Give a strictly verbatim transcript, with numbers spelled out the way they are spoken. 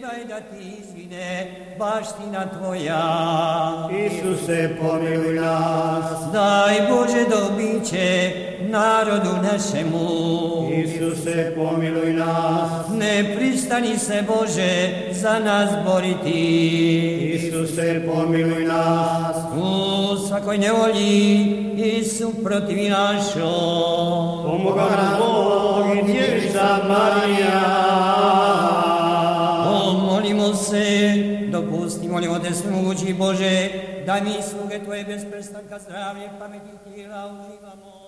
daj da ti izvine baština tvoja. Isuse, pomiluj nas. Daj Bože dobiće narodu našemu. Isuse, pomiluj nas. Ne pristani se Bože za nas boriti. Isuse, pomiluj nas. U svakoj nevolji i suprotivi našoj. Pomoga nam Bog i Djevica Marija. Molimo se, dopusti, molimo te svemogući Bože, da mi sluge Tvoje bez prestanka zdravlje, pameti i tijela uživamo.